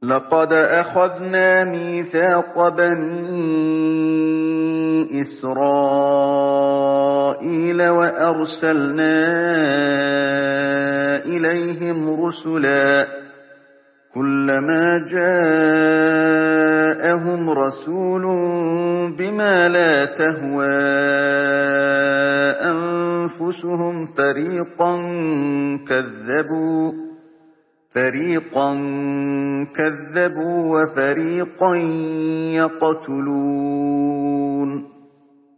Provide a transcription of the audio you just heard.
لقد أخذنا ميثاق بني إسرائيل وأرسلنا إليهم رسلا كلما جاءهم رسول بما لا تهوى أنفسهم فريقا كذبوا وفريقا يقتلون